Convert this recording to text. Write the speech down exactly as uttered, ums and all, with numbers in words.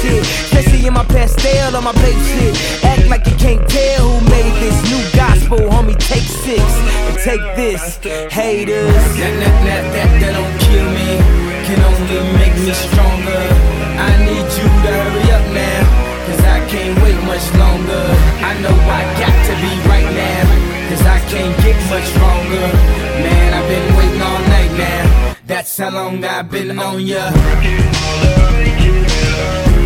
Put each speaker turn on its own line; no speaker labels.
shit, especially in my pastel on my babe shit. Act like you can't tell who made this new gospel, homie. Take six and take this, haters.
That, that, that, that, that don't kill me, can only make me stronger. I need you to hurry up now, cause I can't wait much longer. I know I got to be right now, cause I can't get much stronger. Man, I've been waiting all night now, that's how long I've been on ya.